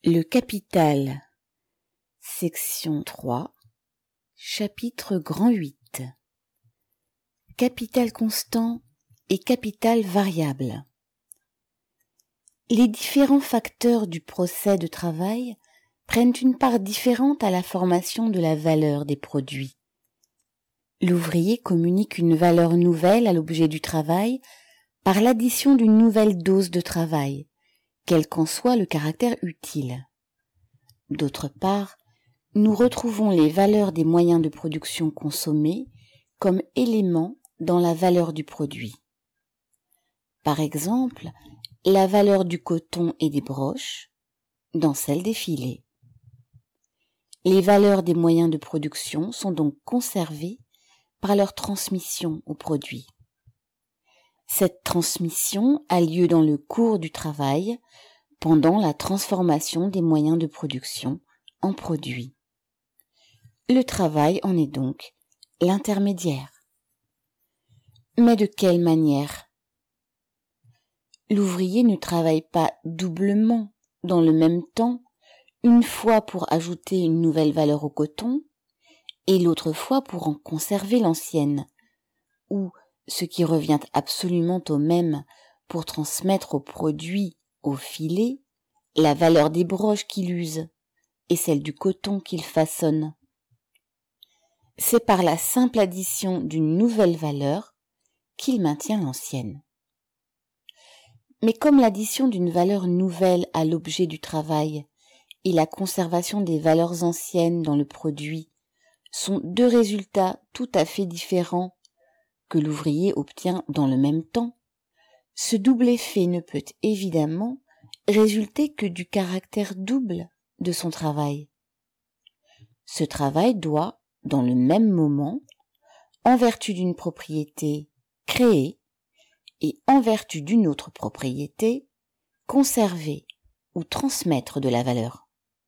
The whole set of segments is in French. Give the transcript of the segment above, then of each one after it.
Le capital, section 3, chapitre grand 8. Capital constant et capital variable. Les différents facteurs du procès de travail prennent une part différente à la formation de la valeur des produits. L'ouvrier communique une valeur nouvelle à l'objet du travail par l'addition d'une nouvelle dose de travail, quel qu'en soit le caractère utile. D'autre part, nous retrouvons les valeurs des moyens de production consommés comme éléments dans la valeur du produit. Par exemple, la valeur du coton et des broches dans celle des filets. Les valeurs des moyens de production sont donc conservées par leur transmission au produit. Cette transmission a lieu dans le cours du travail, pendant la transformation des moyens de production en produits. Le travail en est donc l'intermédiaire. Mais de quelle manière ? L'ouvrier ne travaille pas doublement dans le même temps, une fois pour ajouter une nouvelle valeur au coton et l'autre fois pour en conserver l'ancienne, ou, ce qui revient absolument au même, pour transmettre au produit, au filet, la valeur des broches qu'il use et celle du coton qu'il façonne. C'est par la simple addition d'une nouvelle valeur qu'il maintient l'ancienne. Mais comme l'addition d'une valeur nouvelle à l'objet du travail et la conservation des valeurs anciennes dans le produit sont deux résultats tout à fait différents que l'ouvrier obtient dans le même temps, ce double effet ne peut évidemment résulter que du caractère double de son travail. Ce travail doit, dans le même moment, en vertu d'une propriété, créer, et en vertu d'une autre propriété, conserver ou transmettre de la valeur.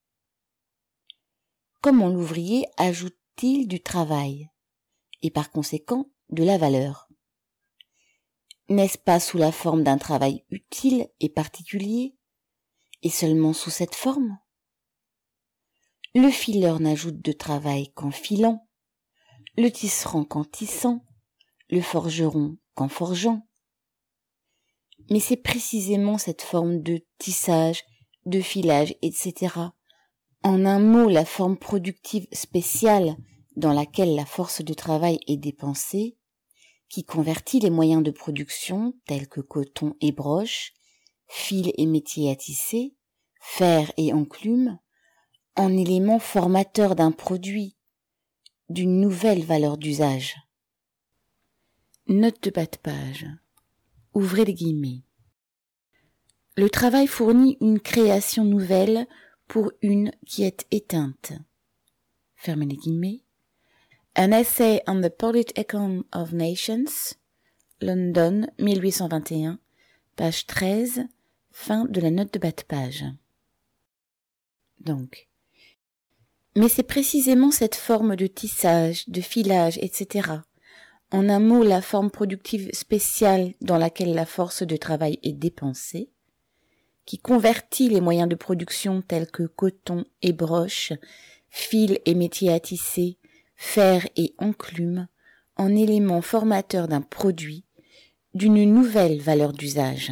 Comment l'ouvrier ajoute-t-il du travail, et par conséquent de la valeur ? N'est-ce pas sous la forme d'un travail utile et particulier, et seulement sous cette forme ? Le fileur n'ajoute de travail qu'en filant, le tisserand qu'en tissant, le forgeron qu'en forgeant. Mais c'est précisément cette forme de tissage, de filage, etc., en un mot la forme productive spéciale dans laquelle la force de travail est dépensée, qui convertit les moyens de production tels que coton et broche, fil et métier à tisser, fer et enclume, en éléments formateurs d'un produit, d'une nouvelle valeur d'usage. Note de bas de page. Ouvrez les guillemets. Le travail fournit une création nouvelle pour une qui est éteinte. Fermez les guillemets. An Essay on the Politicon of Nations, London, 1821, page 13, fin de la note de bas de page. Donc, mais c'est précisément cette forme de tissage, de filage, etc., en un mot la forme productive spéciale dans laquelle la force de travail est dépensée, qui convertit les moyens de production tels que coton et broche, fil et métier à tisser, fer et enclume, en éléments formateurs d'un produit, d'une nouvelle valeur d'usage.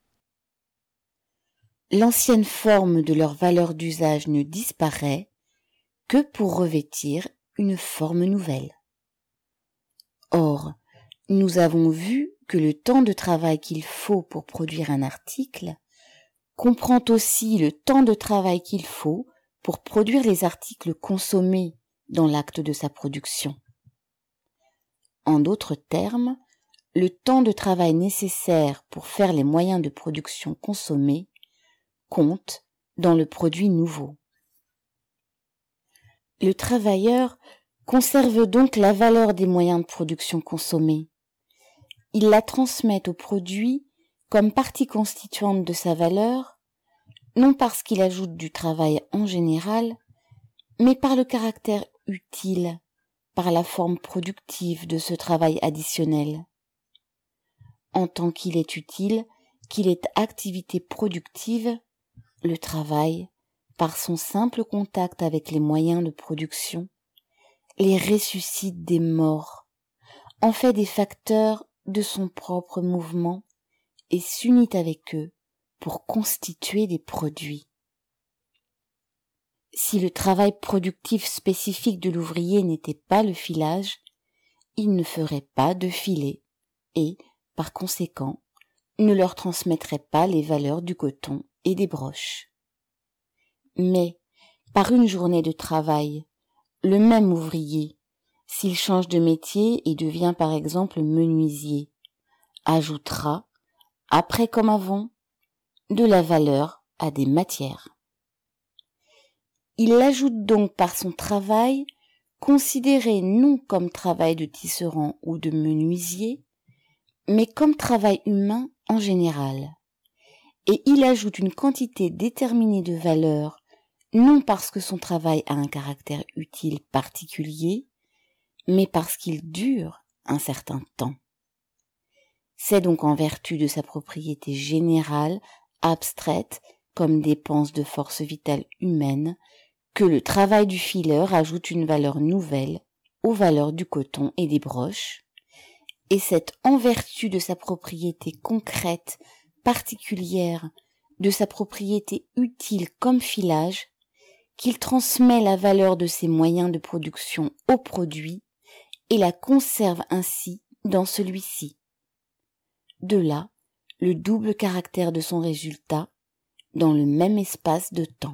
L'ancienne forme de leur valeur d'usage ne disparaît que pour revêtir une forme nouvelle. Or, nous avons vu que le temps de travail qu'il faut pour produire un article comprend aussi le temps de travail qu'il faut pour produire les articles consommés dans l'acte de sa production. En d'autres termes, le temps de travail nécessaire pour faire les moyens de production consommés compte dans le produit nouveau. Le travailleur conserve donc la valeur des moyens de production consommés. Il la transmet au produit comme partie constituante de sa valeur, non parce qu'il ajoute du travail en général, mais par le caractère utile, par la forme productive de ce travail additionnel. En tant qu'il est utile, qu'il est activité productive, le travail par son simple contact avec les moyens de production, les ressuscite des morts, en fait des facteurs de son propre mouvement et s'unit avec eux pour constituer des produits. Si le travail productif spécifique de l'ouvrier n'était pas le filage, il ne ferait pas de filets et, par conséquent, ne leur transmettrait pas les valeurs du coton et des broches. Mais, par une journée de travail, le même ouvrier, s'il change de métier et devient par exemple menuisier, ajoutera, après comme avant, de la valeur à des matières. Il l'ajoute donc par son travail, considéré non comme travail de tisserand ou de menuisier, mais comme travail humain en général. Et il ajoute une quantité déterminée de valeur, non parce que son travail a un caractère utile particulier, mais parce qu'il dure un certain temps. C'est donc en vertu de sa propriété générale, abstraite, comme dépense de force vitale humaine, que le travail du fileur ajoute une valeur nouvelle aux valeurs du coton et des broches, et c'est en vertu de sa propriété concrète, particulière, de sa propriété utile comme filage, qu'il transmet la valeur de ses moyens de production au produit et la conserve ainsi dans celui-ci. De là, le double caractère de son résultat dans le même espace de temps.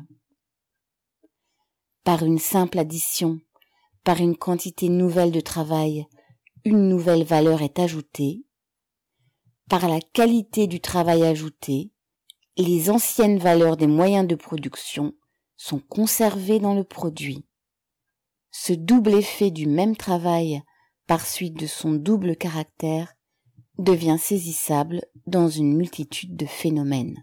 Par une simple addition, par une quantité nouvelle de travail, une nouvelle valeur est ajoutée. Par la qualité du travail ajouté, les anciennes valeurs des moyens de production sont conservées dans le produit. Ce double effet du même travail, par suite de son double caractère, devient saisissable dans une multitude de phénomènes.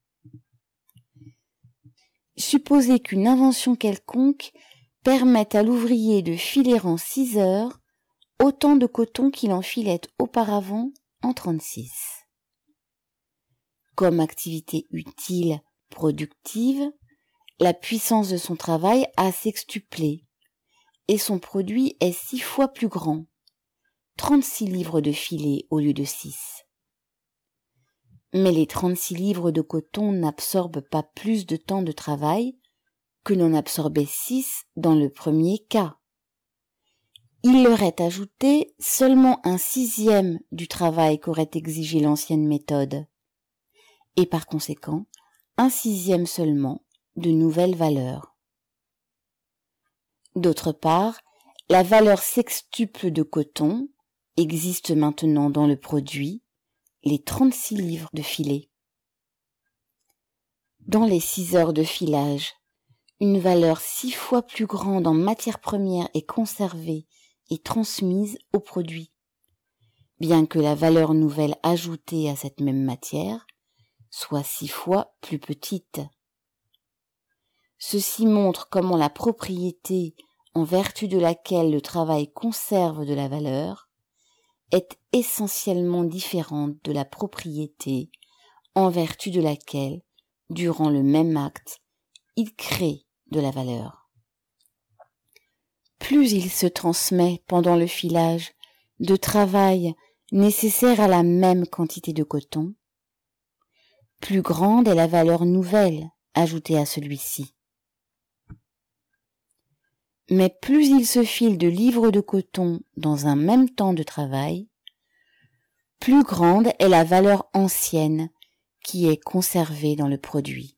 Supposez qu'une invention quelconque permette à l'ouvrier de filer en 6 heures autant de coton qu'il en filait auparavant en 36. Comme activité utile, productive, la puissance de son travail a sextuplé et son produit est 6 fois plus grand, 36 livres de filet au lieu de 6. Mais les 36 livres de coton n'absorbent pas plus de temps de travail que n'en absorbait 6 dans le premier cas. Il leur est ajouté seulement un 6e du travail qu'aurait exigé l'ancienne méthode, et par conséquent un 6e seulement de nouvelles valeurs. D'autre part, la valeur sextuple de coton existe maintenant dans le produit, les 36 livres de filet. Dans les 6 heures de filage, une valeur 6 fois plus grande en matière première est conservée et transmise au produit, bien que la valeur nouvelle ajoutée à cette même matière soit 6 fois plus petite. Ceci montre comment la propriété en vertu de laquelle le travail conserve de la valeur est essentiellement différente de la propriété en vertu de laquelle, durant le même acte, il crée de la valeur. Plus il se transmet pendant le filage de travail nécessaire à la même quantité de coton, plus grande est la valeur nouvelle ajoutée à celui-ci. Mais plus il se file de livres de coton dans un même temps de travail, plus grande est la valeur ancienne qui est conservée dans le produit.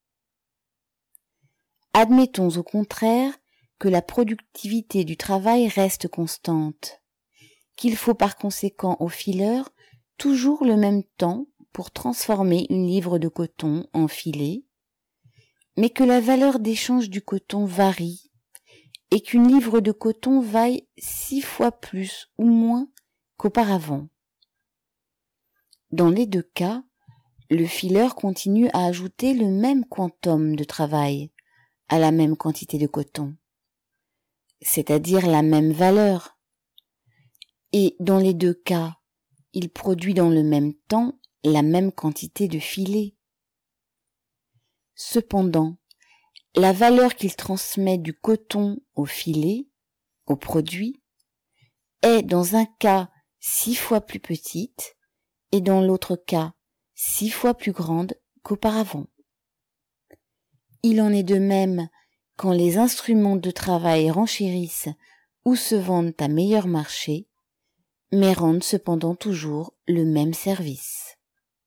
Admettons au contraire que la productivité du travail reste constante, qu'il faut par conséquent au fileur toujours le même temps pour transformer une livre de coton en filet, mais que la valeur d'échange du coton varie et qu'une livre de coton vaille 6 fois plus ou moins qu'auparavant. Dans les deux cas, le fileur continue à ajouter le même quantum de travail à la même quantité de coton, c'est-à-dire la même valeur. Et dans les deux cas, il produit dans le même temps la même quantité de filets. Cependant, la valeur qu'il transmet du coton au filet, au produit, est dans un cas 6 fois plus petite et dans l'autre cas 6 fois plus grande qu'auparavant. Il en est de même quand les instruments de travail renchérissent ou se vendent à meilleur marché, mais rendent cependant toujours le même service.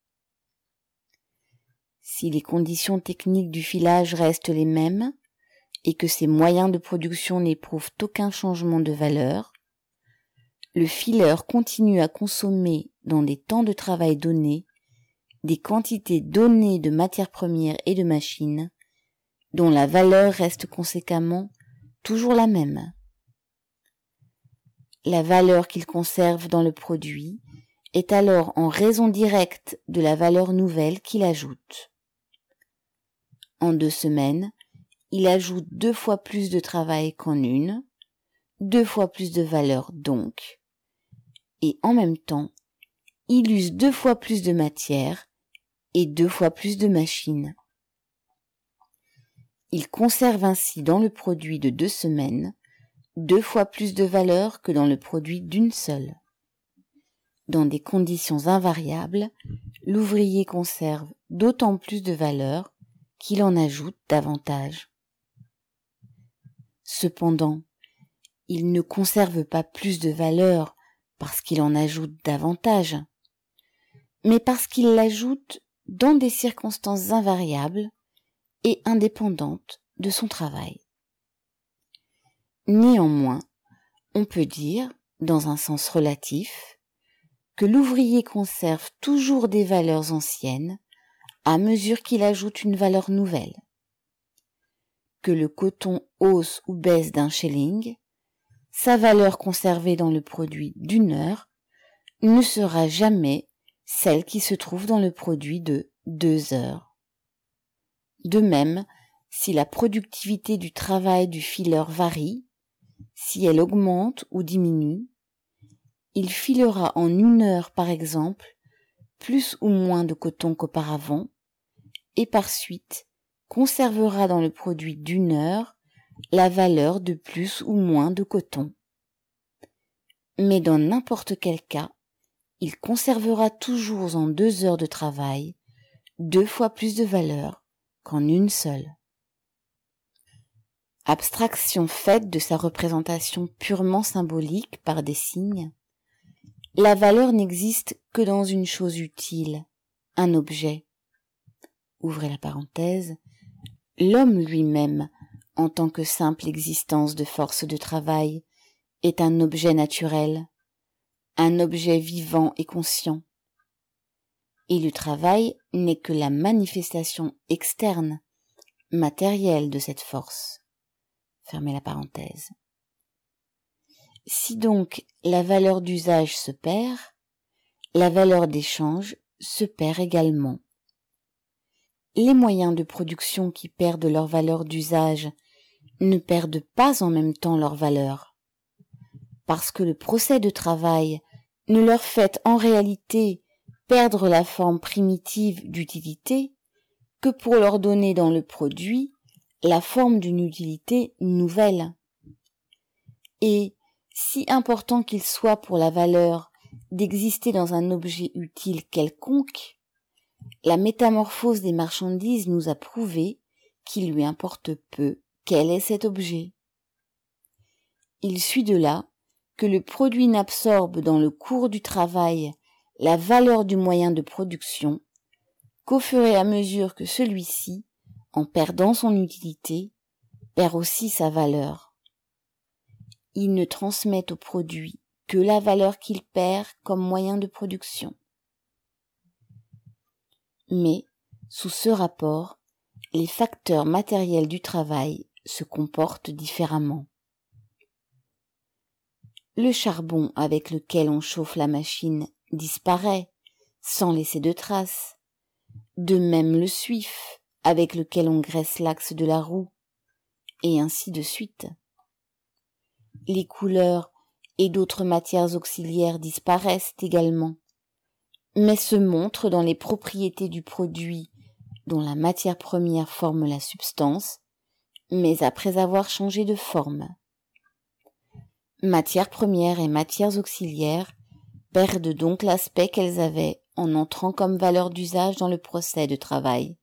Si les conditions techniques du filage restent les mêmes et que ces moyens de production n'éprouvent aucun changement de valeur, le fileur continue à consommer dans des temps de travail donnés des quantités données de matières premières et de machines dont la valeur reste conséquemment toujours la même. La valeur qu'il conserve dans le produit est alors en raison directe de la valeur nouvelle qu'il ajoute. En 2 semaines, il ajoute 2 fois plus de travail qu'en une, 2 fois plus de valeur donc, et en même temps, il use 2 fois plus de matière et 2 fois plus de machines. Il conserve ainsi dans le produit de 2 semaines 2 fois plus de valeur que dans le produit d'une seule. Dans des conditions invariables, l'ouvrier conserve d'autant plus de valeur qu'il en ajoute davantage. Cependant, il ne conserve pas plus de valeur parce qu'il en ajoute davantage, mais parce qu'il l'ajoute dans des circonstances invariables et indépendantes de son travail. Néanmoins, on peut dire, dans un sens relatif, que l'ouvrier conserve toujours des valeurs anciennes à mesure qu'il ajoute une valeur nouvelle. Que le coton hausse ou baisse d'1 shilling, sa valeur conservée dans le produit d'1 heure ne sera jamais celle qui se trouve dans le produit de 2 heures. De même, si la productivité du travail du fileur varie, si elle augmente ou diminue, il filera en 1 heure par exemple plus ou moins de coton qu'auparavant et par suite conservera dans le produit d'1 heure la valeur de plus ou moins de coton. Mais dans n'importe quel cas, il conservera toujours en 2 heures de travail 2 fois plus de valeur qu'en une seule. Abstraction faite de sa représentation purement symbolique par des signes, la valeur n'existe que dans une chose utile, un objet. Ouvrez la parenthèse. L'homme lui-même, en tant que simple existence de force de travail, est un objet naturel, un objet vivant et conscient. Et le travail n'est que la manifestation externe, matérielle de cette force. Fermez la parenthèse. Si donc la valeur d'usage se perd, la valeur d'échange se perd également. Les moyens de production qui perdent leur valeur d'usage ne perdent pas en même temps leur valeur, parce que le procès de travail ne leur fait en réalité perdre la forme primitive d'utilité que pour leur donner dans le produit la forme d'une utilité nouvelle. Et, si important qu'il soit pour la valeur d'exister dans un objet utile quelconque, la métamorphose des marchandises nous a prouvé qu'il lui importe peu quel est cet objet. Il suit de là que le produit n'absorbe dans le cours du travail la valeur du moyen de production qu'au fur et à mesure que celui-ci, en perdant son utilité, perd aussi sa valeur. Il ne transmet au produit que la valeur qu'il perd comme moyen de production. Mais, sous ce rapport, les facteurs matériels du travail se comportent différemment. Le charbon avec lequel on chauffe la machine disparaît sans laisser de traces. De même le suif avec lequel on graisse l'axe de la roue, et ainsi de suite. Les couleurs et d'autres matières auxiliaires disparaissent également, mais se montrent dans les propriétés du produit dont la matière première forme la substance, mais après avoir changé de forme. Matières premières et matières auxiliaires perdent donc l'aspect qu'elles avaient en entrant comme valeur d'usage dans le procès de travail.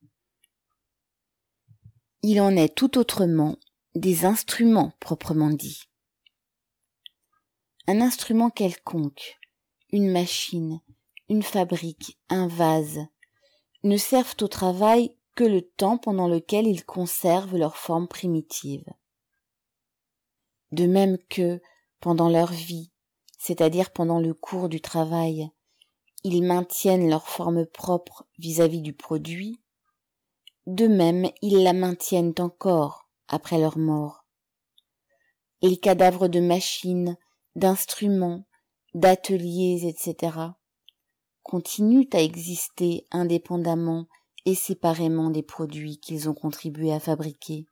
Il en est tout autrement des instruments proprement dits. Un instrument quelconque, une machine, une fabrique, un vase, ne servent au travail que le temps pendant lequel ils conservent leur forme primitive. De même que, pendant leur vie, c'est-à-dire pendant le cours du travail, ils maintiennent leur forme propre vis-à-vis du produit, de même ils la maintiennent encore après leur mort. Les cadavres de machines, d'instruments, d'ateliers, etc., continuent à exister indépendamment et séparément des produits qu'ils ont contribué à fabriquer.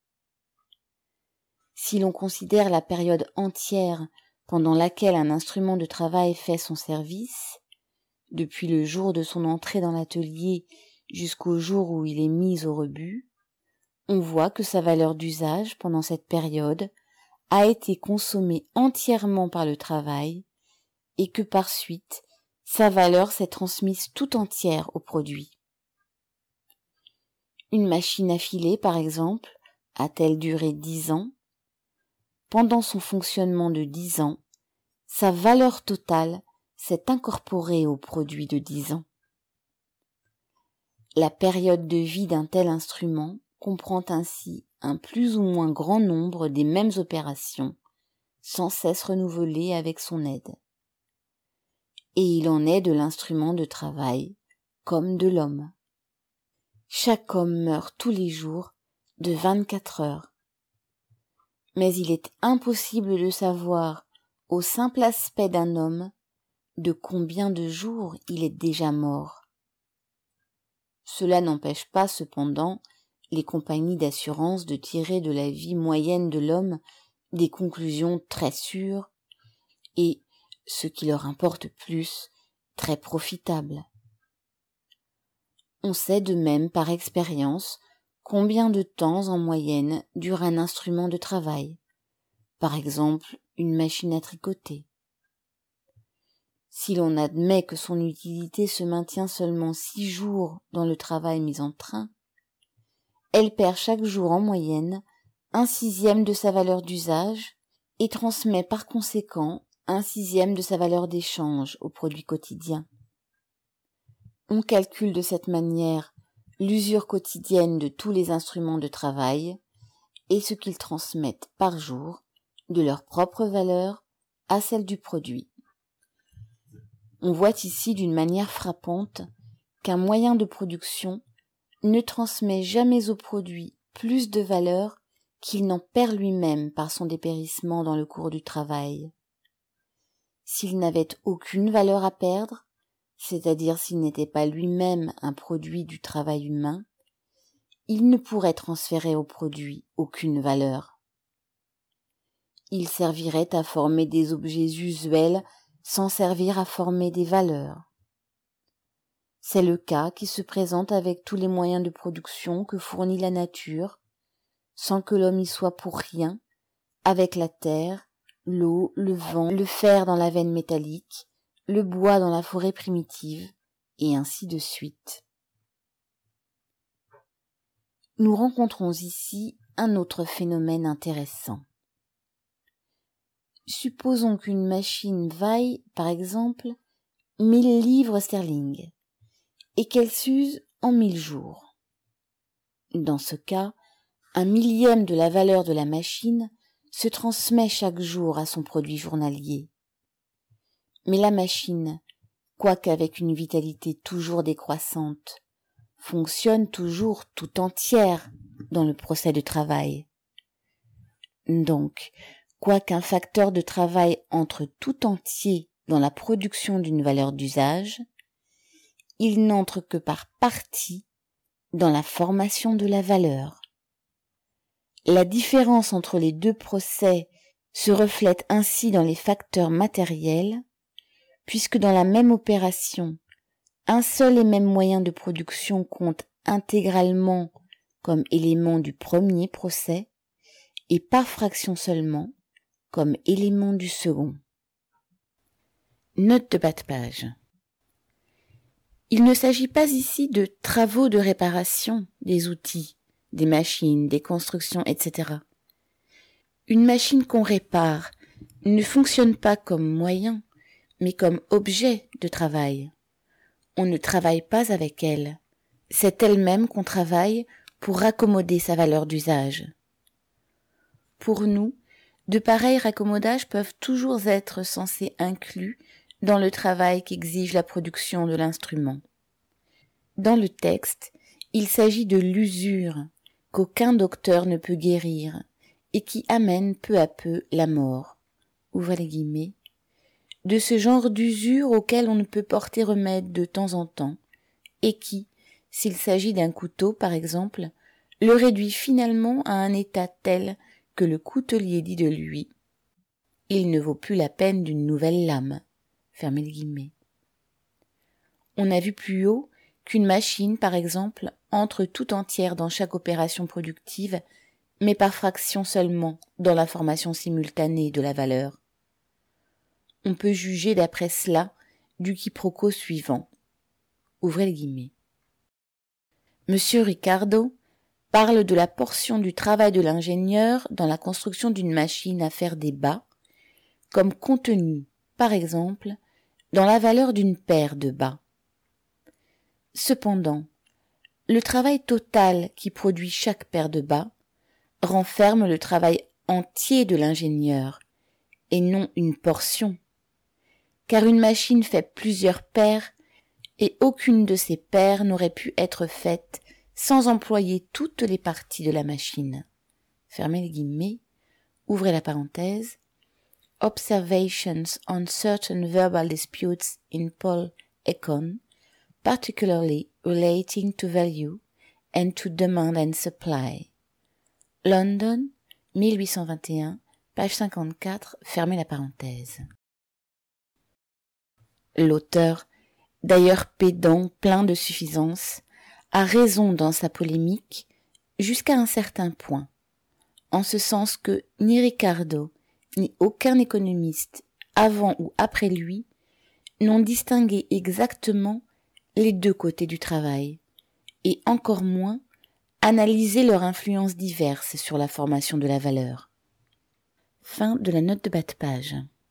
Si l'on considère la période entière pendant laquelle un instrument de travail fait son service, depuis le jour de son entrée dans l'atelier jusqu'au jour où il est mis au rebut, on voit que sa valeur d'usage pendant cette période a été consommée entièrement par le travail et que par suite, sa valeur s'est transmise tout entière au produit. Une machine à filer, par exemple, a-t-elle duré 10 ans? Pendant son fonctionnement de 10 ans, sa valeur totale s'est incorporée au produit de 10 ans. La période de vie d'un tel instrument comprend ainsi un plus ou moins grand nombre des mêmes opérations, sans cesse renouvelées avec son aide. Et il en est de l'instrument de travail, comme de l'homme. Chaque homme meurt tous les jours de 24 heures. Mais il est impossible de savoir, au simple aspect d'un homme, de combien de jours il est déjà mort. Cela n'empêche pas, cependant, les compagnies d'assurance de tirer de la vie moyenne de l'homme des conclusions très sûres et, ce qui leur importe plus, très profitables. On sait de même par expérience combien de temps en moyenne dure un instrument de travail, par exemple une machine à tricoter. Si l'on admet que son utilité se maintient seulement 6 jours dans le travail mis en train, elle perd chaque jour en moyenne 1/6 de sa valeur d'usage et transmet par conséquent 1/6 de sa valeur d'échange au produit quotidien. On calcule de cette manière l'usure quotidienne de tous les instruments de travail et ce qu'ils transmettent par jour de leur propre valeur à celle du produit. On voit ici d'une manière frappante qu'un moyen de production ne transmet jamais au produit plus de valeur qu'il n'en perd lui-même par son dépérissement dans le cours du travail. S'il n'avait aucune valeur à perdre, c'est-à-dire s'il n'était pas lui-même un produit du travail humain, il ne pourrait transférer au produit aucune valeur. Il servirait à former des objets usuels sans servir à former des valeurs. C'est le cas qui se présente avec tous les moyens de production que fournit la nature, sans que l'homme y soit pour rien, avec la terre, l'eau, le vent, le fer dans la veine métallique, le bois dans la forêt primitive, et ainsi de suite. Nous rencontrons ici un autre phénomène intéressant. Supposons qu'une machine vaille, par exemple, 1000 livres sterling, et qu'elle s'use en 1000 jours. Dans ce cas, 1/1000 de la valeur de la machine se transmet chaque jour à son produit journalier. Mais la machine, quoiqu'avec une vitalité toujours décroissante, fonctionne toujours tout entière dans le procès de travail. Donc, quoiqu'un facteur de travail entre tout entier dans la production d'une valeur d'usage, il n'entre que par partie dans la formation de la valeur. La différence entre les deux procès se reflète ainsi dans les facteurs matériels, puisque dans la même opération, un seul et même moyen de production compte intégralement comme élément du premier procès et par fraction seulement comme élément du second. Note de bas de page. Il ne s'agit pas ici de travaux de réparation des outils, des machines, des constructions, etc. Une machine qu'on répare ne fonctionne pas comme moyen, mais comme objet de travail. On ne travaille pas avec elle. C'est elle-même qu'on travaille pour raccommoder sa valeur d'usage. Pour nous, de pareils raccommodages peuvent toujours être censés inclus dans le travail qu'exige la production de l'instrument. Dans le texte, il s'agit de l'usure qu'aucun docteur ne peut guérir et qui amène peu à peu la mort. Ouvrez les guillemets. De ce genre d'usure auquel on ne peut porter remède de temps en temps et qui, s'il s'agit d'un couteau par exemple, le réduit finalement à un état tel que le coutelier dit de lui « Il ne vaut plus la peine d'une nouvelle lame ». Fermez les guillemets. On a vu plus haut qu'une machine, par exemple, entre tout entière dans chaque opération productive, mais par fraction seulement dans la formation simultanée de la valeur. On peut juger d'après cela du quiproquo suivant. Ouvrez les guillemets. Monsieur Ricardo parle de la portion du travail de l'ingénieur dans la construction d'une machine à faire des bas, comme contenue, par exemple, dans la valeur d'une paire de bas. Cependant, le travail total qui produit chaque paire de bas renferme le travail entier de l'ingénieur, et non une portion, car une machine fait plusieurs paires, et aucune de ces paires n'aurait pu être faite sans employer toutes les parties de la machine. Fermez les guillemets, ouvrez la parenthèse. Observations on certain verbal disputes in Paul Econ, particularly relating to value and to demand and supply. London, 1821, page 54, fermez la parenthèse. L'auteur, d'ailleurs pédant, plein de suffisance, a raison dans sa polémique jusqu'à un certain point, en ce sens que ni Ricardo, ni aucun économiste, avant ou après lui, n'ont distingué exactement les deux côtés du travail, et encore moins analysé leurs influences diverses sur la formation de la valeur. Fin de la note de bas de page.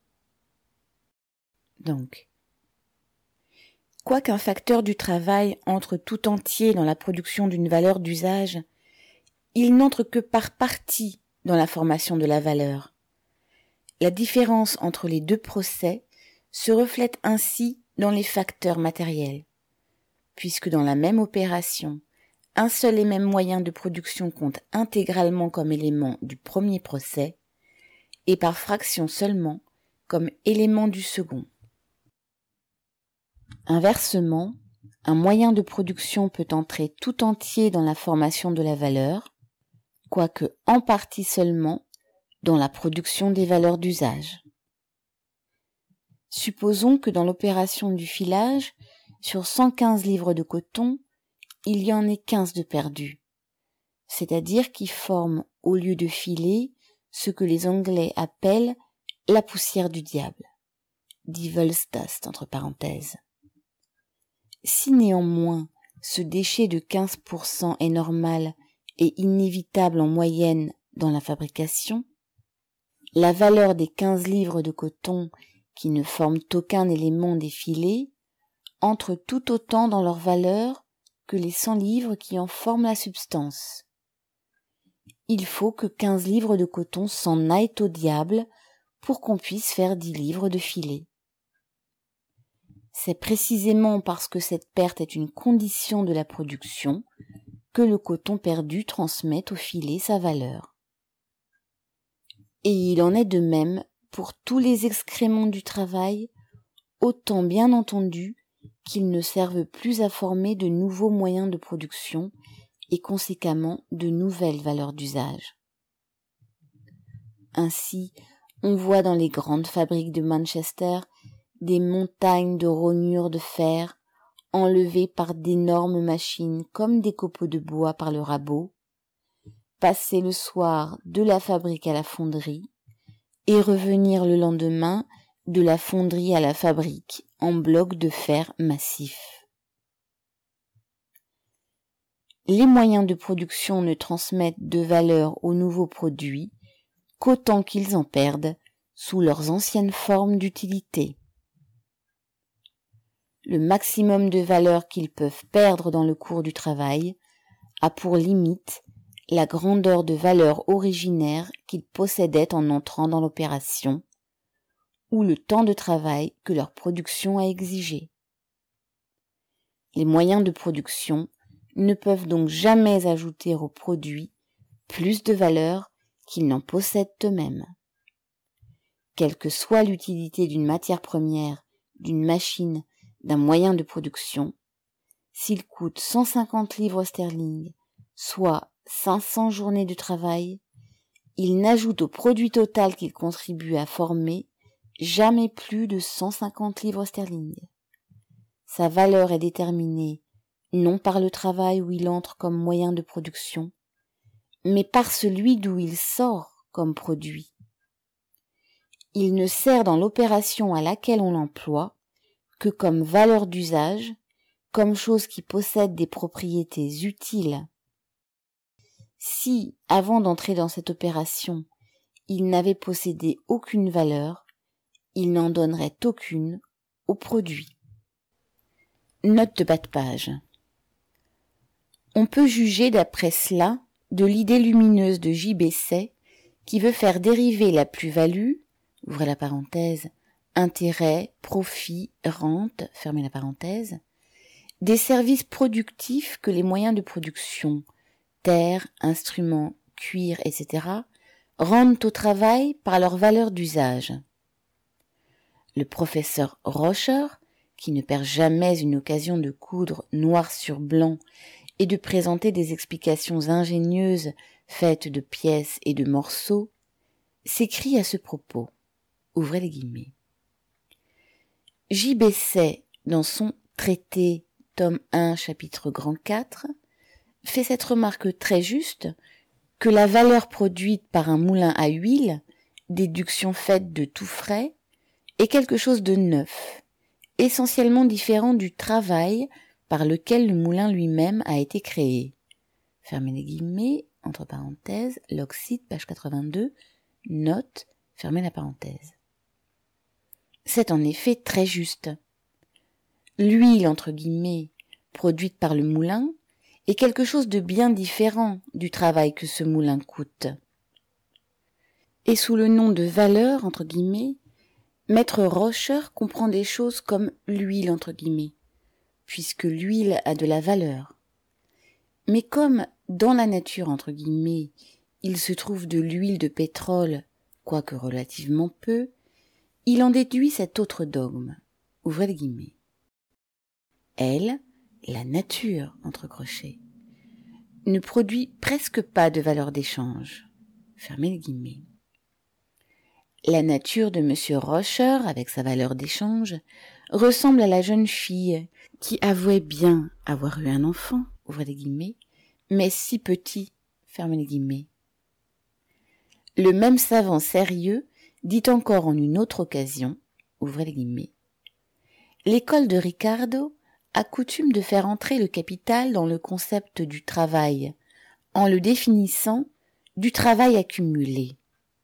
Donc, quoiqu'un facteur du travail entre tout entier dans la production d'une valeur d'usage, il n'entre que par partie dans la formation de la valeur. La différence entre les deux procès se reflète ainsi dans les facteurs matériels, puisque dans la même opération, un seul et même moyen de production compte intégralement comme élément du premier procès et par fraction seulement comme élément du second. Inversement, un moyen de production peut entrer tout entier dans la formation de la valeur, quoique en partie seulement dans la production des valeurs d'usage. Supposons que dans l'opération du filage, sur 115 livres de coton, il y en ait 15 de perdus, c'est-à-dire qui forment, au lieu de filer, ce que les Anglais appellent la poussière du diable, Devil's Dust entre parenthèses. Si néanmoins ce déchet de 15% est normal et inévitable en moyenne dans la fabrication, la valeur des 15 livres de coton qui ne forment aucun élément des filets entre tout autant dans leur valeur que les 100 livres qui en forment la substance. Il faut que 15 livres de coton s'en aillent au diable pour qu'on puisse faire 10 livres de filets. C'est précisément parce que cette perte est une condition de la production que le coton perdu transmet au filet sa valeur. Et il en est de même pour tous les excréments du travail, autant bien entendu qu'ils ne servent plus à former de nouveaux moyens de production et conséquemment de nouvelles valeurs d'usage. Ainsi, on voit dans les grandes fabriques de Manchester des montagnes de rognures de fer enlevées par d'énormes machines comme des copeaux de bois par le rabot, passer le soir de la fabrique à la fonderie et revenir le lendemain de la fonderie à la fabrique en blocs de fer massif. Les moyens de production ne transmettent de valeur aux nouveaux produits qu'autant qu'ils en perdent sous leurs anciennes formes d'utilité. Le maximum de valeur qu'ils peuvent perdre dans le cours du travail a pour limite la grandeur de valeur originaire qu'ils possédaient en entrant dans l'opération, ou le temps de travail que leur production a exigé. Les moyens de production ne peuvent donc jamais ajouter aux produits plus de valeur qu'ils n'en possèdent eux-mêmes. Quelle que soit l'utilité d'une matière première, d'une machine, d'un moyen de production, s'il coûte 150 livres sterling, soit 500 journées de travail, il n'ajoute au produit total qu'il contribue à former jamais plus de 150 livres sterling. Sa valeur est déterminée non par le travail où il entre comme moyen de production, mais par celui d'où il sort comme produit. Il ne sert dans l'opération à laquelle on l'emploie que comme valeur d'usage, comme chose qui possède des propriétés utiles. Si, avant d'entrer dans cette opération, il n'avait possédé aucune valeur, il n'en donnerait aucune au produit. Note de bas de page. On peut juger d'après cela de l'idée lumineuse de J.B. Say qui veut faire dériver la plus-value, ouvrez la parenthèse, intérêt, profit, rente, fermez la parenthèse, des services productifs que les moyens de production, terre, instruments, cuir, etc., rendent au travail par leur valeur d'usage. Le professeur Roscher, qui ne perd jamais une occasion de coudre noir sur blanc et de présenter des explications ingénieuses faites de pièces et de morceaux, s'écrie à ce propos, ouvrez les guillemets. J.B. Say, dans son traité, tome 1, chapitre grand 4, fait cette remarque très juste que la valeur produite par un moulin à huile, déduction faite de tout frais, est quelque chose de neuf, essentiellement différent du travail par lequel le moulin lui-même a été créé. Fermez les guillemets, entre parenthèses, Lockseed, page 82, note, fermez la parenthèse. C'est en effet très juste. L'huile, entre guillemets, produite par le moulin, est quelque chose de bien différent du travail que ce moulin coûte. Et sous le nom de valeur, entre guillemets, Maître Roscher comprend des choses comme l'huile, entre guillemets, puisque l'huile a de la valeur. Mais comme, dans la nature, entre guillemets, il se trouve de l'huile de pétrole, quoique relativement peu, il en déduit cet autre dogme, ouvrez les guillemets. Elle, la nature, entre crochets, ne produit presque pas de valeur d'échange, fermez les guillemets. La nature de M. Roscher, avec sa valeur d'échange, ressemble à la jeune fille qui avouait bien avoir eu un enfant, ouvrez les guillemets, mais si petit, fermez les guillemets. Le même savant sérieux dit encore en une autre occasion, ouvrez les guillemets, l'école de Ricardo a coutume de faire entrer le capital dans le concept du travail, en le définissant du travail accumulé.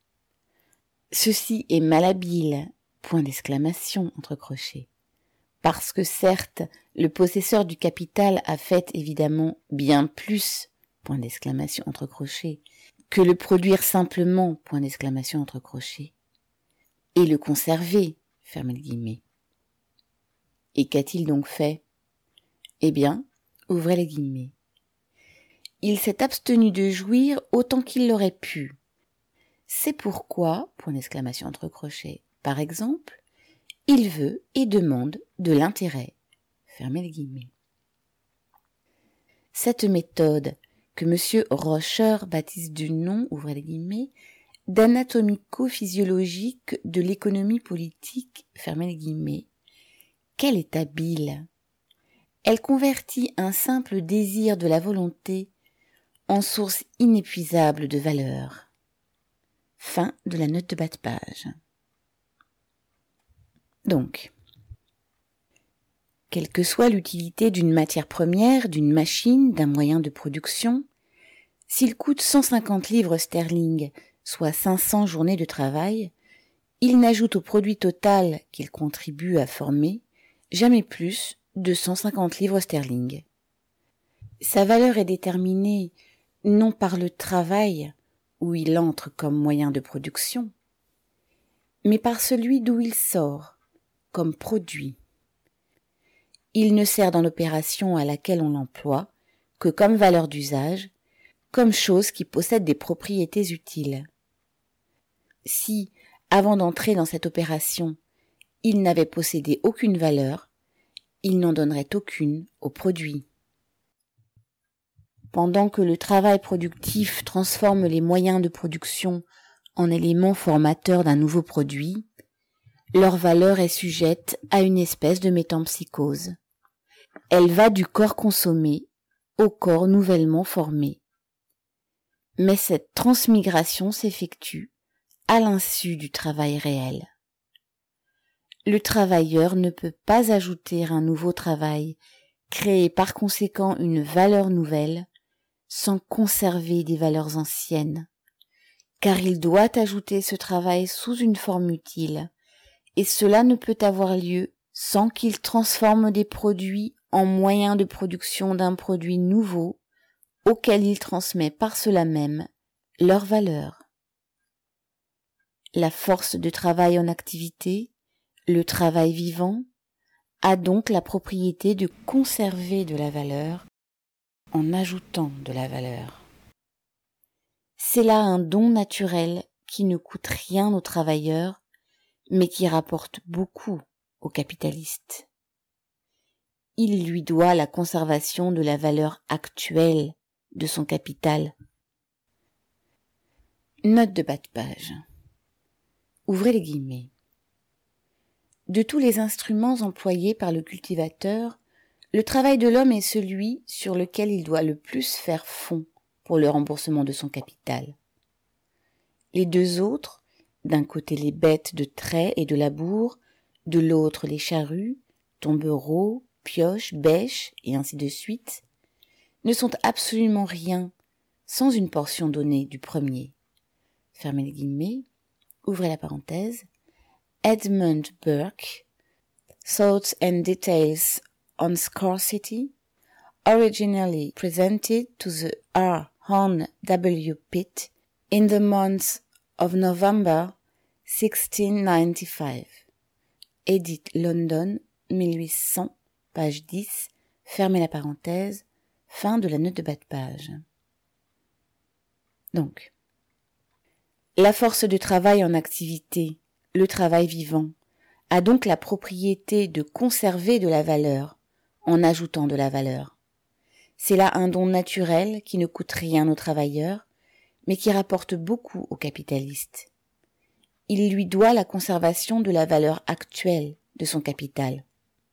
Ceci est malhabile, point d'exclamation entre crochets, parce que certes, le possesseur du capital a fait évidemment bien plus, point d'exclamation entre crochets, que le produire simplement, point d'exclamation entre crochets, et le conserver, fermez les guillemets. Et qu'a-t-il donc fait? Eh bien, ouvrez les guillemets. Il s'est abstenu de jouir autant qu'il l'aurait pu. C'est pourquoi, point d'exclamation entre crochets, par exemple, il veut et demande de l'intérêt. Fermez les guillemets. Cette méthode, que M. Roscher baptise du nom, ouvrez les guillemets, d'anatomico-physiologique de l'économie politique, fermez les guillemets, qu'elle est habile. Elle convertit un simple désir de la volonté en source inépuisable de valeur. Fin de la note de bas de page. Donc, quelle que soit l'utilité d'une matière première, d'une machine, d'un moyen de production, s'il coûte 150 livres sterling, soit 500 journées de travail, il n'ajoute au produit total qu'il contribue à former jamais plus de 150 livres sterling. Sa valeur est déterminée non par le travail où il entre comme moyen de production, mais par celui d'où il sort comme produit. Il ne sert dans l'opération à laquelle on l'emploie que comme valeur d'usage, comme chose qui possède des propriétés utiles. Si, avant d'entrer dans cette opération, il n'avait possédé aucune valeur, il n'en donnerait aucune au produit. Pendant que le travail productif transforme les moyens de production en éléments formateurs d'un nouveau produit, leur valeur est sujette à une espèce de métempsychose. Elle va du corps consommé au corps nouvellement formé. Mais cette transmigration s'effectue à l'insu du travail réel. Le travailleur ne peut pas ajouter un nouveau travail, créer par conséquent une valeur nouvelle, sans conserver des valeurs anciennes, car il doit ajouter ce travail sous une forme utile, et cela ne peut avoir lieu sans qu'il transforme des produits en moyens de production d'un produit nouveau, auquel il transmet par cela même leur valeur. La force de travail en activité, le travail vivant, a donc la propriété de conserver de la valeur en ajoutant de la valeur. C'est là un don naturel qui ne coûte rien aux travailleurs, mais qui rapporte beaucoup aux capitalistes. Il lui doit la conservation de la valeur actuelle de son capital. Note de bas de page. Ouvrez les guillemets. De tous les instruments employés par le cultivateur, le travail de l'homme est celui sur lequel il doit le plus faire fond pour le remboursement de son capital. Les deux autres, d'un côté les bêtes de trait et de labour, de l'autre les charrues, tombereaux, pioches, bêches, et ainsi de suite, ne sont absolument rien sans une portion donnée du premier. Fermez les guillemets, ouvrez la parenthèse. Edmund Burke, Thoughts and Details on Scarcity, originally presented to the R. Horn W. Pitt in the month of November 1695. Edith London, 1800, page 10, fermez la parenthèse, fin de la note de bas de page. Donc, la force de travail en activité, le travail vivant, a donc la propriété de conserver de la valeur en ajoutant de la valeur. C'est là un don naturel qui ne coûte rien aux travailleurs, mais qui rapporte beaucoup aux capitalistes. Il lui doit la conservation de la valeur actuelle de son capital.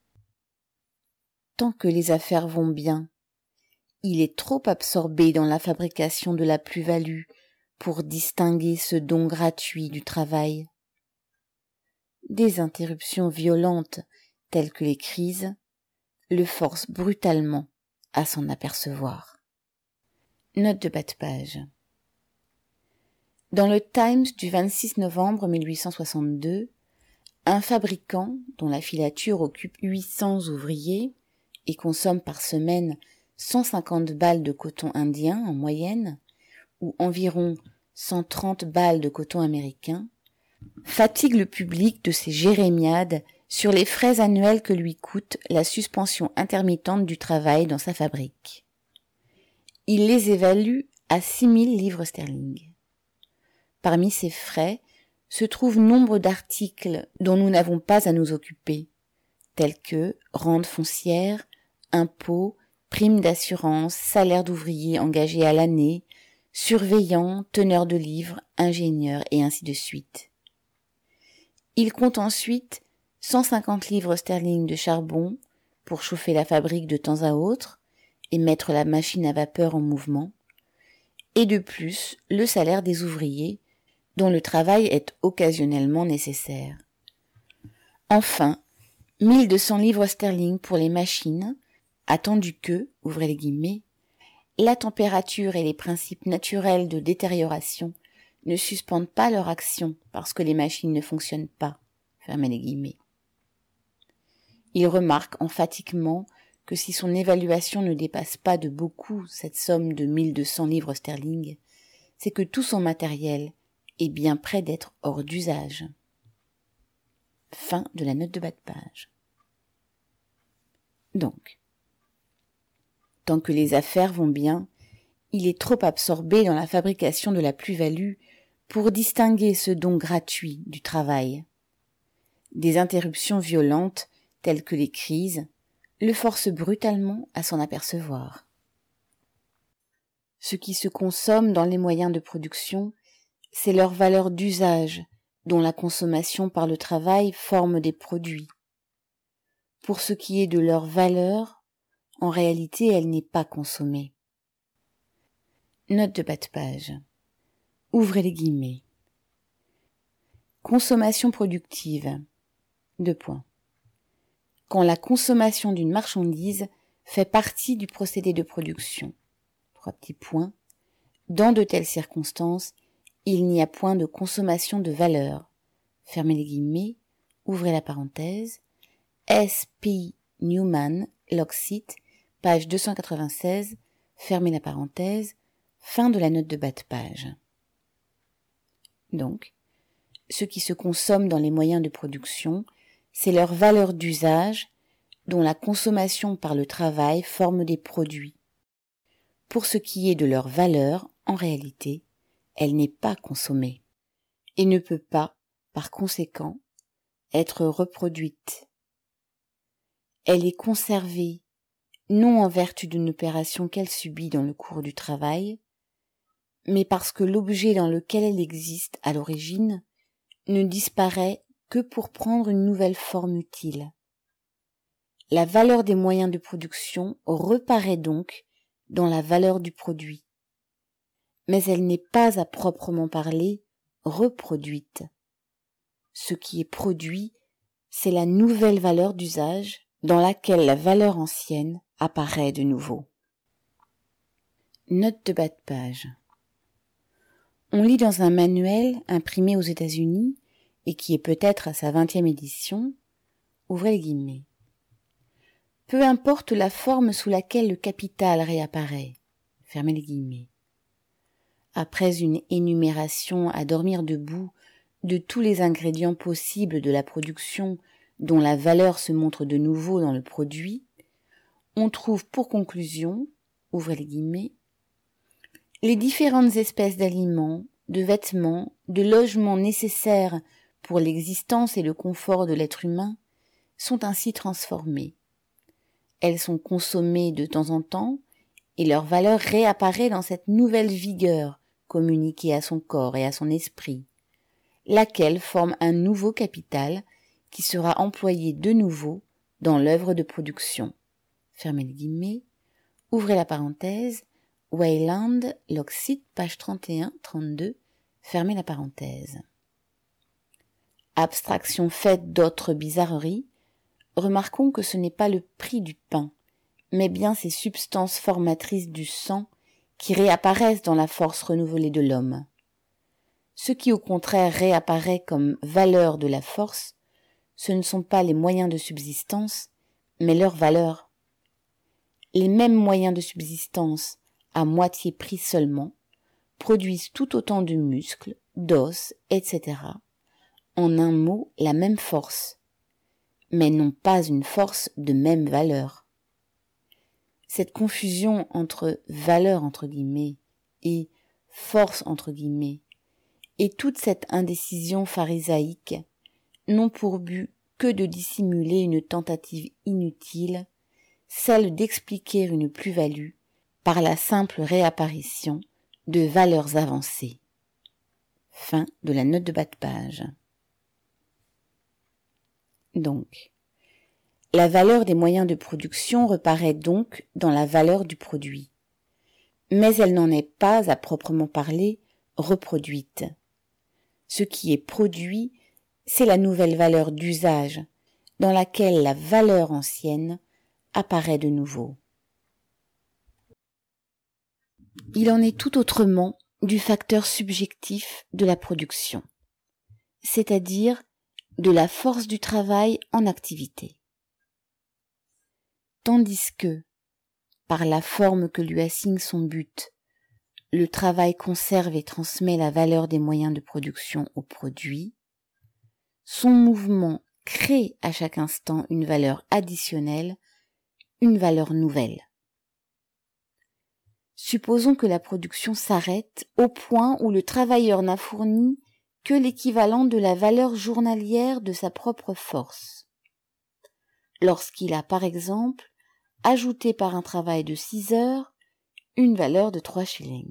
Tant que les affaires vont bien, il est trop absorbé dans la fabrication de la plus-value pour distinguer ce don gratuit du travail. Des interruptions violentes, telles que les crises, le forcent brutalement à s'en apercevoir. Note de bas de page. Dans le Times du 26 novembre 1862, un fabricant dont la filature occupe 800 ouvriers et consomme par semaine 150 balles de coton indien en moyenne, ou environ 130 balles de coton américain, fatigue le public de ses jérémiades sur les frais annuels que lui coûte la suspension intermittente du travail dans sa fabrique. Il les évalue à 6 000 livres sterling. Parmi ces frais se trouvent nombre d'articles dont nous n'avons pas à nous occuper, tels que rente foncière, impôts, primes d'assurance, salaire d'ouvriers engagés à l'année, surveillants, teneurs de livres, ingénieurs et ainsi de suite. Il compte ensuite 150 livres sterling de charbon pour chauffer la fabrique de temps à autre et mettre la machine à vapeur en mouvement, et de plus le salaire des ouvriers, dont le travail est occasionnellement nécessaire. Enfin, 1200 livres sterling pour les machines, attendu que, ouvrez les guillemets, la température et les principes naturels de détérioration ne suspendent pas leur action parce que les machines ne fonctionnent pas, fermez les guillemets. Il remarque emphatiquement que si son évaluation ne dépasse pas de beaucoup cette somme de 1200 livres sterling, c'est que tout son matériel est bien près d'être hors d'usage. Fin de la note de bas de page. Donc, tant que les affaires vont bien, il est trop absorbé dans la fabrication de la plus-value pour distinguer ce don gratuit du travail. Des interruptions violentes, telles que les crises, le forcent brutalement à s'en apercevoir. Ce qui se consomme dans les moyens de production, c'est leur valeur d'usage, dont la consommation par le travail forme des produits. Pour ce qui est de leur valeur, en réalité, elle n'est pas consommée. Note de bas de page. Ouvrez les guillemets. Consommation productive. 2 points. Quand la consommation d'une marchandise fait partie du procédé de production. 3 petits points. Dans de telles circonstances, il n'y a point de consommation de valeur. Fermez les guillemets, ouvrez la parenthèse. S.P. Newman, Locksit, page 296, fermez la parenthèse, fin de la note de bas de page. Donc, ce qui se consomme dans les moyens de production, c'est leur valeur d'usage, dont la consommation par le travail forme des produits. Pour ce qui est de leur valeur, en réalité, elle n'est pas consommée, et ne peut pas, par conséquent, être reproduite. Elle est conservée, non en vertu d'une opération qu'elle subit dans le cours du travail, mais parce que l'objet dans lequel elle existe à l'origine ne disparaît que pour prendre une nouvelle forme utile. La valeur des moyens de production reparaît donc dans la valeur du produit, mais elle n'est pas à proprement parler reproduite. Ce qui est produit, c'est la nouvelle valeur d'usage dans laquelle la valeur ancienne apparaît de nouveau. Note de bas de page. On lit dans un manuel imprimé aux États-Unis et qui est peut-être à sa 20e édition, ouvrez les guillemets. Peu importe la forme sous laquelle le capital réapparaît, fermez les guillemets. Après une énumération à dormir debout de tous les ingrédients possibles de la production dont la valeur se montre de nouveau dans le produit, on trouve pour conclusion, ouvrez les guillemets, les différentes espèces d'aliments, de vêtements, de logements nécessaires pour l'existence et le confort de l'être humain sont ainsi transformées. Elles sont consommées de temps en temps et leur valeur réapparaît dans cette nouvelle vigueur communiquée à son corps et à son esprit, laquelle forme un nouveau capital qui sera employé de nouveau dans l'œuvre de production. Fermez les guillemets, ouvrez la parenthèse, Wayland, Locksit, page 31-32, fermez la parenthèse. Abstraction faite d'autres bizarreries, remarquons que ce n'est pas le prix du pain, mais bien ces substances formatrices du sang qui réapparaissent dans la force renouvelée de l'homme. Ce qui au contraire réapparaît comme valeur de la force, ce ne sont pas les moyens de subsistance, mais leur valeur. Les mêmes moyens de subsistance, à moitié prix seulement, produisent tout autant de muscles, d'os, etc. En un mot, la même force, mais non pas une force de même valeur. Cette confusion entre valeur entre guillemets et force entre guillemets et toute cette indécision pharisaïque n'ont pour but que de dissimuler une tentative inutile, celle d'expliquer une plus-value par la simple réapparition de valeurs avancées. Fin de la note de bas de page. Donc, la valeur des moyens de production reparaît donc dans la valeur du produit. mais elle n'en est pas, à proprement parler, reproduite. Ce qui est produit, c'est la nouvelle valeur d'usage, dans laquelle la valeur ancienne apparaît de nouveau. Il en est tout autrement du facteur subjectif de la production, c'est-à-dire de la force du travail en activité. Tandis que, par la forme que lui assigne son but, le travail conserve et transmet la valeur des moyens de production au produit, son mouvement crée à chaque instant une valeur additionnelle, une valeur nouvelle. Supposons que la production s'arrête au point où le travailleur n'a fourni que l'équivalent de la valeur journalière de sa propre force. Lorsqu'il a, par exemple, ajouté par un travail de 6 heures une valeur de 3 shillings.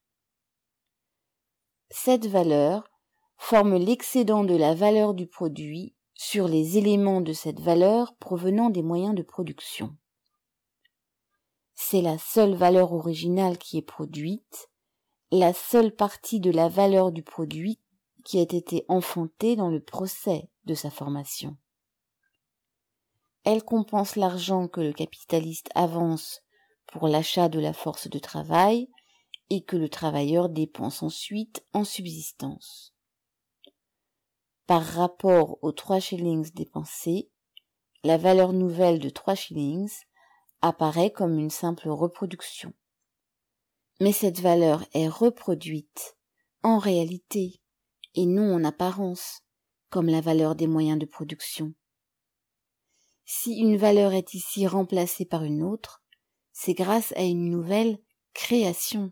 Cette valeur forme l'excédent de la valeur du produit sur les éléments de cette valeur provenant des moyens de production. C'est la seule valeur originale qui est produite, la seule partie de la valeur du produit qui a été enfantée dans le procès de sa formation. Elle compense l'argent que le capitaliste avance pour l'achat de la force de travail et que le travailleur dépense ensuite en subsistance. Par rapport aux 3 shillings dépensés, la valeur nouvelle de 3 shillings apparaît comme une simple reproduction. Mais cette valeur est reproduite en réalité et non en apparence, comme la valeur des moyens de production. Si une valeur est ici remplacée par une autre, c'est grâce à une nouvelle création.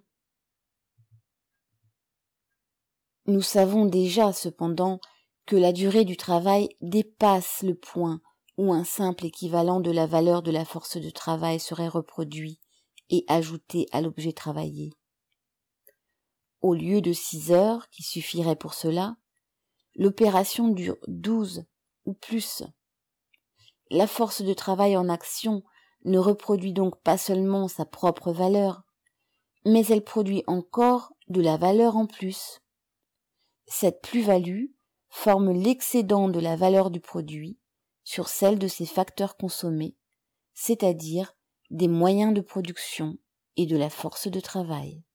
Nous savons déjà, cependant, que la durée du travail dépasse le point où un simple équivalent de la valeur de la force de travail serait reproduit et ajouté à l'objet travaillé. Au lieu de 6 heures, qui suffiraient pour cela, l'opération dure 12 ou plus. La force de travail en action ne reproduit donc pas seulement sa propre valeur, mais elle produit encore de la valeur en plus. Cette plus-value forme l'excédent de la valeur du produit sur celle de ses facteurs consommés, c'est-à-dire des moyens de production et de la force de travail.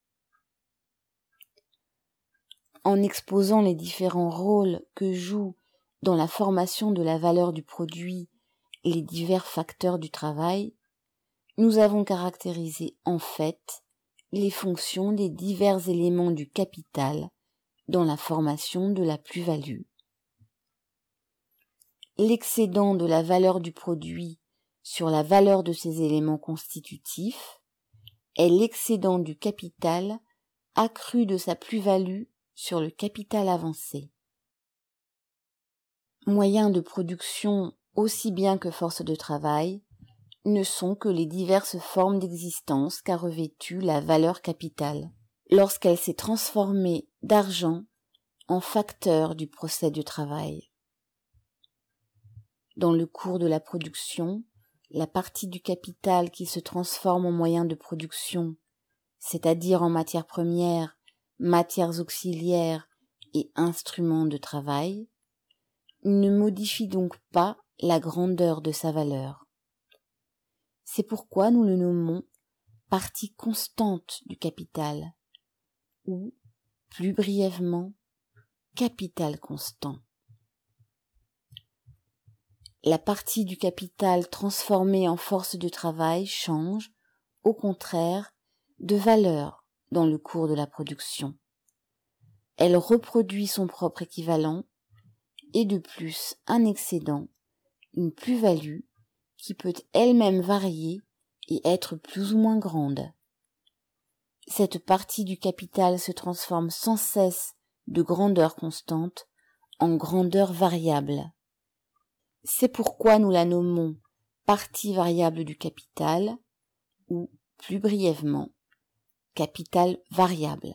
En exposant les différents rôles que jouent dans la formation de la valeur du produit les divers facteurs du travail, nous avons caractérisé en fait les fonctions des divers éléments du capital dans la formation de la plus-value. L'excédent de la valeur du produit sur la valeur de ses éléments constitutifs est l'excédent du capital accru de sa plus-value sur le capital avancé. Moyens de production aussi bien que force de travail ne sont que les diverses formes d'existence qu'a revêtues la valeur capitale lorsqu'elle s'est transformée d'argent en facteur du procès du travail. Dans le cours de la production, la partie du capital qui se transforme en moyen de production, c'est-à-dire en matières premières, matières auxiliaires et instruments de travail, ne modifie donc pas la grandeur de sa valeur. C'est pourquoi nous le nommons partie constante du capital, ou, plus brièvement, capital constant. La partie du capital transformée en force de travail change, au contraire, de valeur dans le cours de la production. Elle reproduit son propre équivalent et de plus un excédent, une plus-value qui peut elle-même varier et être plus ou moins grande. Cette partie du capital se transforme sans cesse de grandeur constante en grandeur variable. C'est pourquoi nous la nommons partie variable du capital ou, plus brièvement, capital variable.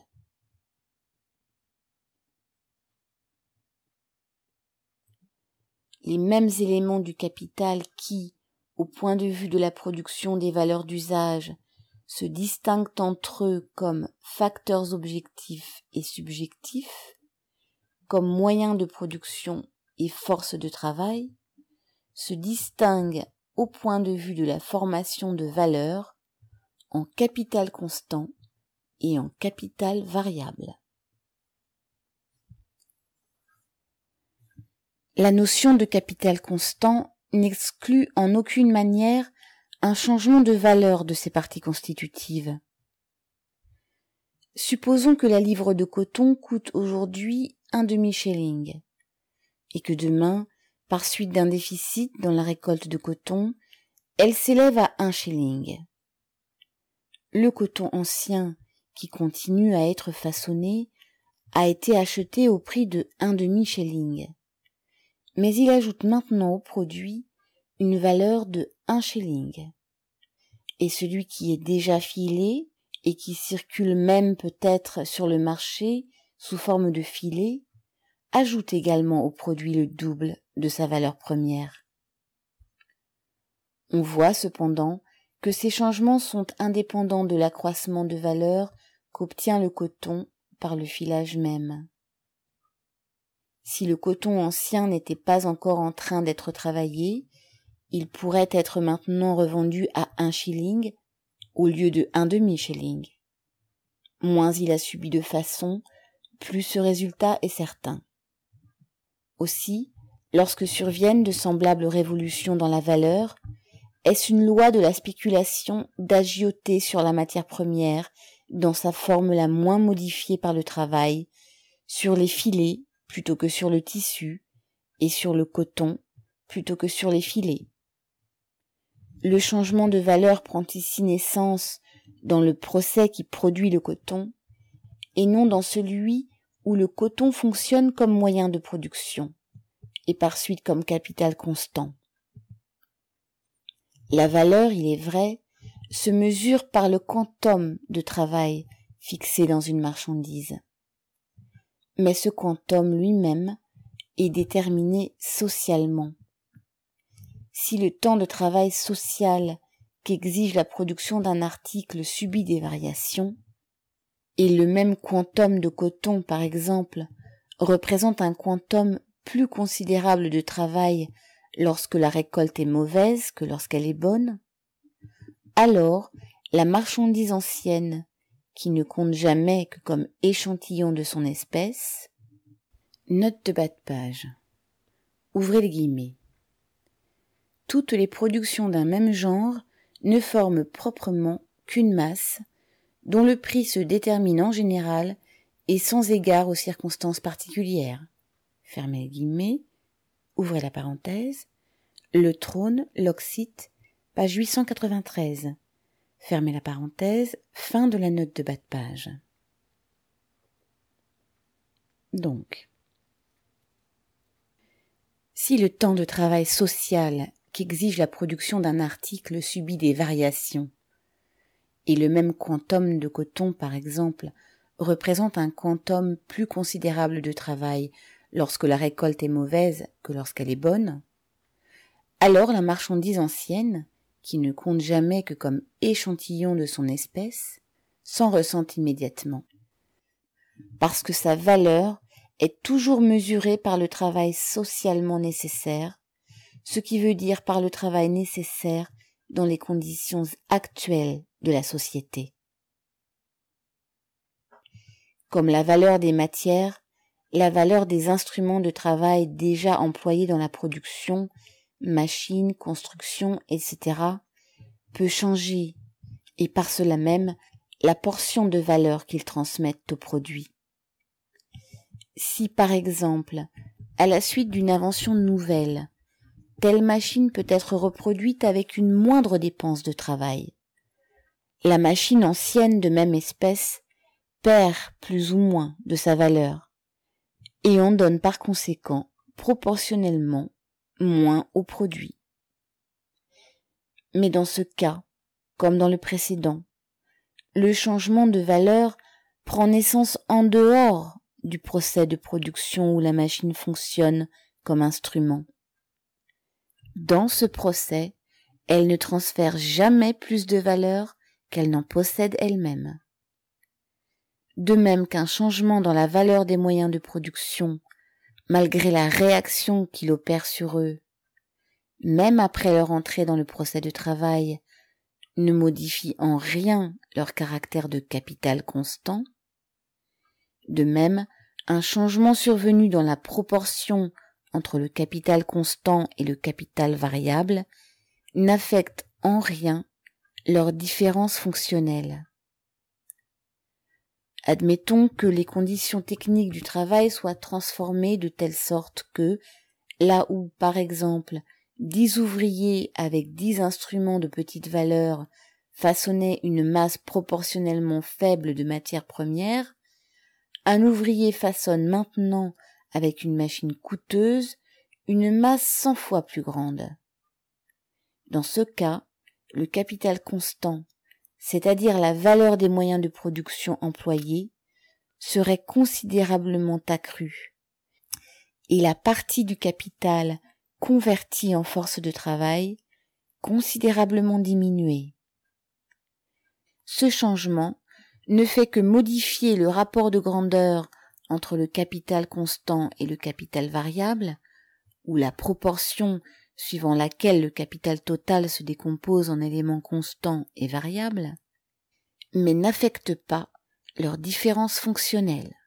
Les mêmes éléments du capital qui, au point de vue de la production des valeurs d'usage, se distinguent entre eux comme facteurs objectifs et subjectifs, comme moyens de production et force de travail, se distinguent au point de vue de la formation de valeur en capital constant et en capital variable. La notion de capital constant n'exclut en aucune manière un changement de valeur de ces parties constitutives. Supposons que la livre de coton coûte aujourd'hui 1/2 shilling et que demain, par suite d'un déficit dans la récolte de coton, elle s'élève à 1 shilling. Le coton ancien qui continue à être façonné a été acheté au prix de 1/2 shilling. Mais il ajoute maintenant au produit une valeur de 1 shilling. Et celui qui est déjà filé et qui circule même peut-être sur le marché sous forme de filet, ajoute également au produit le double de sa valeur première. On voit cependant que ces changements sont indépendants de l'accroissement de valeur qu'obtient le coton par le filage même. Si le coton ancien n'était pas encore en train d'être travaillé, il pourrait être maintenant revendu à 1 shilling au lieu de 1/2 shilling. Moins il a subi de façon, plus ce résultat est certain. Aussi, lorsque surviennent de semblables révolutions dans la valeur, est-ce une loi de la spéculation d'agioter sur la matière première dans sa forme la moins modifiée par le travail, sur les filets plutôt que sur le tissu, et sur le coton plutôt que sur les filets. Le changement de valeur prend ici naissance dans le procès qui produit le coton, et non dans celui où le coton fonctionne comme moyen de production, et par suite comme capital constant. La valeur, il est vrai, se mesure par le quantum de travail fixé dans une marchandise. Mais ce quantum lui-même est déterminé socialement. Si le temps de travail social qu'exige la production d'un article subit des variations, et le même quantum de coton, par exemple, représente un quantum plus considérable de travail lorsque la récolte est mauvaise que lorsqu'elle est bonne, alors la marchandise ancienne, qui ne compte jamais que comme échantillon de son espèce, note de bas de page. Ouvrez les guillemets. Toutes les productions d'un même genre ne forment proprement qu'une masse dont le prix se détermine en général et sans égard aux circonstances particulières. Fermez les guillemets, ouvrez la parenthèse, Le Trône, Locksit, page 893. Fermez la parenthèse, fin de la note de bas de page. Donc, si le temps de travail social qu'exige la production d'un article subit des variations, et le même quantum de coton, par exemple, représente un quantum plus considérable de travail lorsque la récolte est mauvaise que lorsqu'elle est bonne, alors la marchandise ancienne, qui ne compte jamais que comme échantillon de son espèce, s'en ressent immédiatement. Parce que sa valeur est toujours mesurée par le travail socialement nécessaire, ce qui veut dire par le travail nécessaire dans les conditions actuelles de la société. Comme la valeur des matières, la valeur des instruments de travail déjà employés dans la production, machines, construction, etc., peut changer, et par cela même, la portion de valeur qu'ils transmettent au produit. Si, par exemple, à la suite d'une invention nouvelle, telle machine peut être reproduite avec une moindre dépense de travail, la machine ancienne de même espèce perd plus ou moins de sa valeur, et en donne par conséquent proportionnellement moins au produit. Mais dans ce cas, comme dans le précédent, le changement de valeur prend naissance en dehors du procès de production où la machine fonctionne comme instrument. Dans ce procès, elle ne transfère jamais plus de valeur qu'elle n'en possède elle-même. De même qu'un changement dans la valeur des moyens de production, malgré la réaction qu'il opère sur eux, même après leur entrée dans le procès de travail, ne modifie en rien leur caractère de capital constant. De même, un changement survenu dans la proportion entre le capital constant et le capital variable n'affecte en rien leur différence fonctionnelle. Admettons que les conditions techniques du travail soient transformées de telle sorte que, là où, par exemple, 10 ouvriers avec 10 instruments de petite valeur façonnaient une masse proportionnellement faible de matières premières, un ouvrier façonne maintenant, avec une machine coûteuse, une masse 100 fois plus grande. Dans ce cas, le capital constant, c'est-à-dire la valeur des moyens de production employés, serait considérablement accrue, et la partie du capital convertie en force de travail considérablement diminuée. Ce changement ne fait que modifier le rapport de grandeur entre le capital constant et le capital variable, ou la proportion suivant laquelle le capital total se décompose en éléments constants et variables, mais n'affecte pas leur différence fonctionnelle.